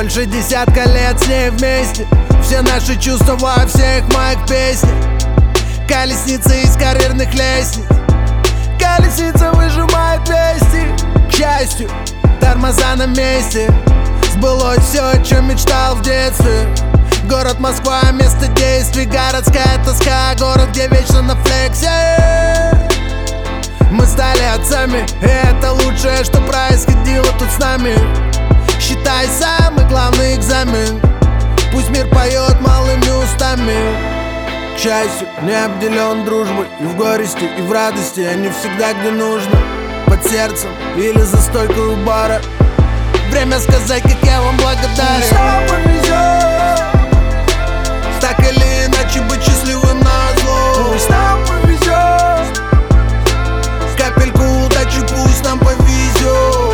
Больше десятка лет с ней вместе, все наши чувства во всех моих песнях. Колесница из карьерных лестниц, колесница выжимает вести. К счастью, тормоза на месте, сбылось все, о чем мечтал в детстве. Город Москва, место действий, городская тоска, город, где вечно на флексе. Мы стали отцами, и это лучшее, что происходило тут с нами. Считай самый главный экзамен, пусть мир поет малыми устами. К счастью, не обделен дружбой и в горести, и в радости. А не всегда где нужно, под сердцем или за стойкой у бара. Время сказать, как я вам благодарен. Что повезет, так или иначе быть счастливым назло. Пусть нам повезет, капельку удачи пусть нам повезет.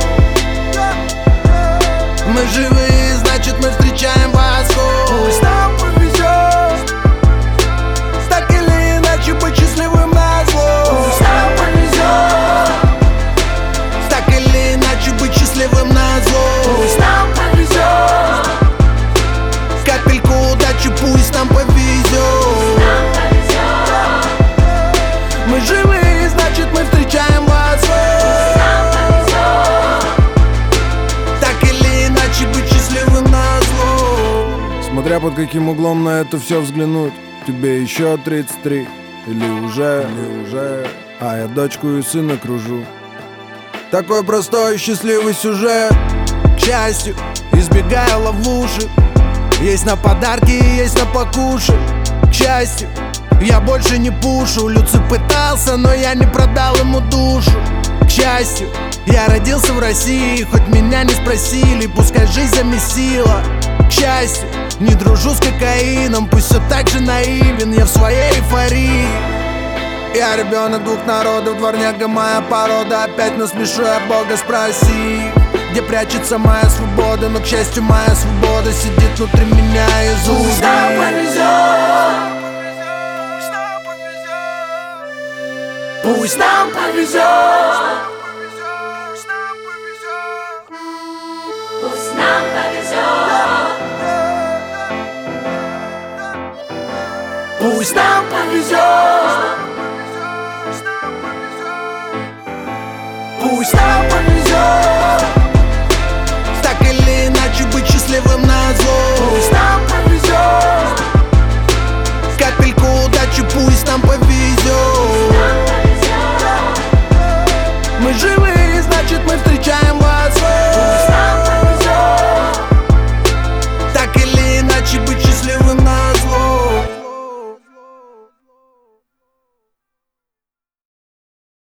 Мы живы, значит мы встречаем восход. Пусть нам повезет, так или иначе быть счастливым назло. Пусть нам повезет, так или иначе быть счастливым назло. Пусть нам повезет, капельку удачи пусть нам повезет. Мы живы, значит мы встречаем восход. Так или иначе быть счастливым назло. Смотря под каким углом на это все взглянуть, тебе еще 33 или уже, а я дочку и сына кружу. Такой простой и счастливый сюжет. К счастью, избегая ловушек, есть на подарки и есть на покушать. К счастью, я больше не пушу. Люци пытался, но я не продал ему душу. К счастью, я родился в России, хоть меня не спросили, пускай жизнь замесила. К счастью, не дружу с кокаином, пусть все так же наивен я в своей эйфории. Я ребенок двух народов, дворняга моя порода. Опять насмешу я Бога, спроси, где прячется моя свобода. Но, к счастью, моя свобода сидит внутри меня из уст. Пусть нам повезет, пусть нам повезет, пусть нам повезет, Пусть нам повезет, пусть нам повезет.